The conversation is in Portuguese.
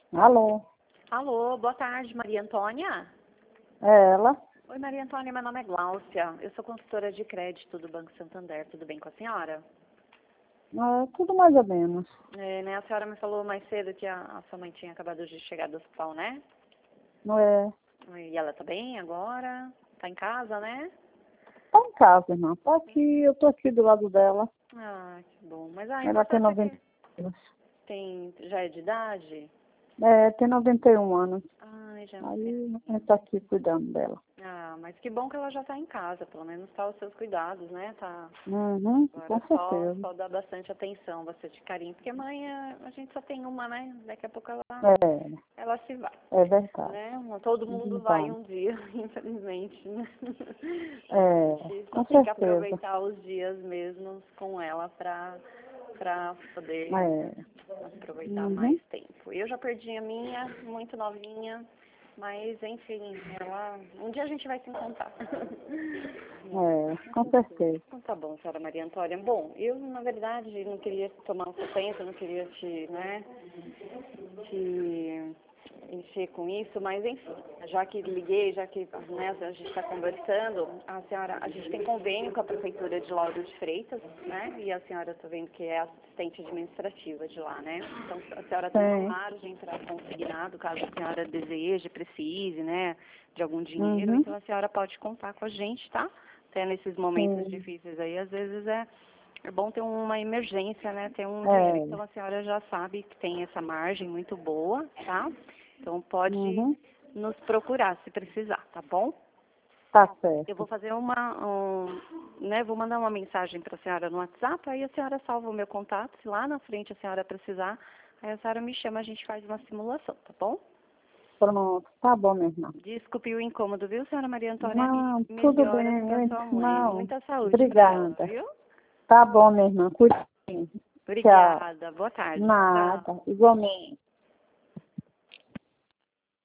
Alô, Alô, boa tarde, Maria Antônia. é ela? Oi, Maria Antônia, meu nome é Gláucia. Eu sou consultora de crédito do Banco Santander. Tudo bem com a senhora? Tudo mais ou menos. A senhora me falou mais cedo que a sua mãe tinha acabado de chegar do hospital, né? Não é? E ela tá bem agora? Tá em casa, né? Tá em casa, irmã. Tá aqui, eu tô aqui do lado dela. Ah, que bom. Mas a Ela tem importância é 90 que anos. já é de idade? Tem 91 anos. Ai, já é uma Aí a criancinha. gente tá aqui cuidando dela. Ah, mas que bom que ela já tá em casa. Pelo menos tá os seus cuidados, né? Tá. Uhum, Agora com certeza. só dá bastante atenção, bastante carinho, porque mãe, a gente só tem uma, né? Daqui a pouco ela se vai, É verdade. né? Todo mundo vai Então, um dia, infelizmente, né? A gente só com tem que certeza. aproveitar os dias mesmos com ela pra poder É. aproveitar Uhum, mais tempo. Eu já perdi a minha, muito novinha, mas enfim, um dia a gente vai se encontrar. com certeza. Então tá bom, senhora Maria Antônia. Bom, eu na verdade não queria tomar o seu tempo, não queria te encher com isso, mas enfim, já que liguei, já que né, a gente está conversando, a gente tem convênio com a Prefeitura de Lauro de Freitas, né? E a senhora está vendo que é assistente administrativa de lá, né? Então a senhora tem uma Sim. margem para consignado, caso a senhora deseje, precise, né? De algum dinheiro, Uhum, então a senhora pode contar com a gente, tá? Até nesses momentos sim. difíceis aí, às vezes é bom ter uma emergência, né? Ter um dinheiro. É. Então a senhora já sabe que tem essa margem muito boa, tá? Então pode Uhum, nos procurar se precisar, tá bom? tá Eu vou certo. fazer né? Vou mandar uma mensagem para a senhora no WhatsApp, aí a senhora salva o meu contato, se lá na frente a senhora precisar, aí a senhora me chama, a gente faz uma simulação, tá bom? Pronto, tá bom, minha irmã. Desculpe o incômodo, viu, senhora Maria Antônia? E Não, tudo melhoras para bem. sua mãe. Não, Muita saúde para ela, obrigada. viu? Tá bom, minha irmã. Cuide bem. Tchau. Obrigada. Boa tarde. Tchau. Nada. Igualmente.